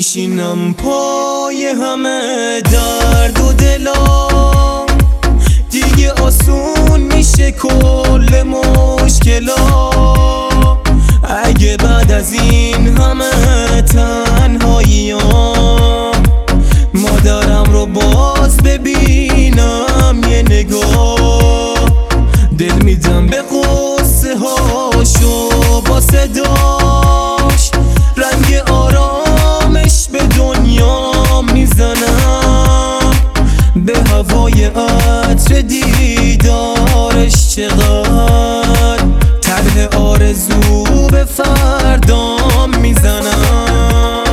میشینم پای همه درد و دلا، دیگه آسون میشه کل مشکلا. اگه بعد از این همه تنهاییام مادرم رو باز ببینم یه نگاه، دل میدم به قصه هاشو با صداش، رنگ آرامش به دنیا میزنم، به هوای عطر دیدارش چقدر طرح آرزو به فردام میزنم.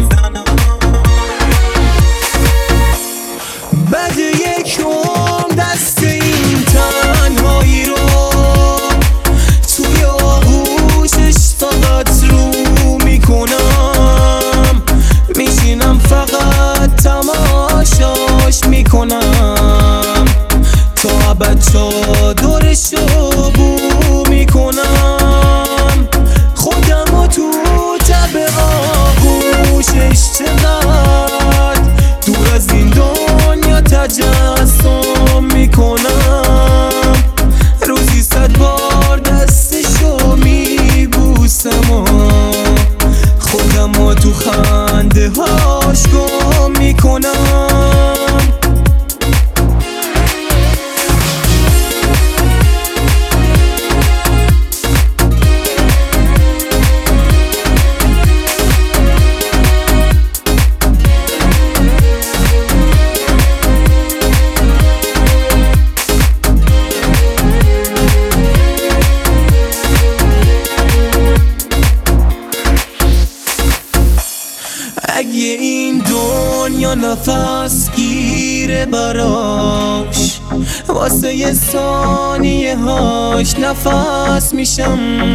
بعد یک عمر دست این تنهایی رو توی آغوشش فقط رو میکنم، میشینم فقط تماشاش میکنم، تا ابد چادرشو بو میکنم، خودمو تو تب آغوشش چقدر دور از این دنیا تجسم میکنم، روزی 100 بار دستشو میبوسم و خودمو تو خنده هاش گم میکنم. اگه این دنیا نفس گیره براش، واسه یه ثانیه هاش نفس میشم،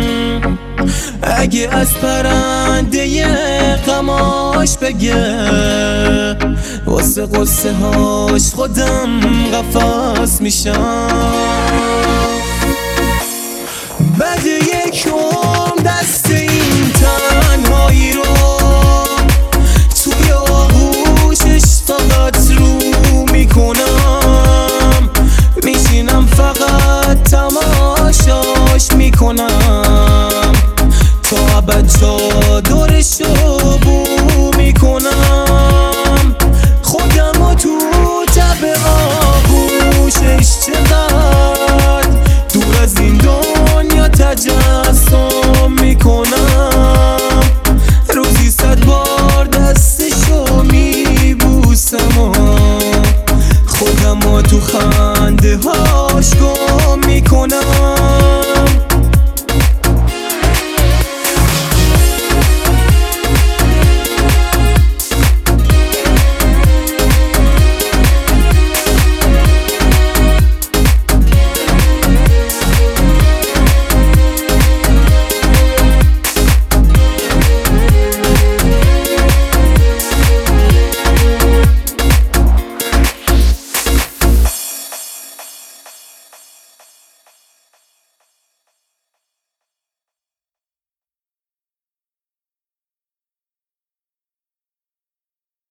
اگه از پرنده غماش بگه واسه قصه هاش خودم قفس میشم. بعد یک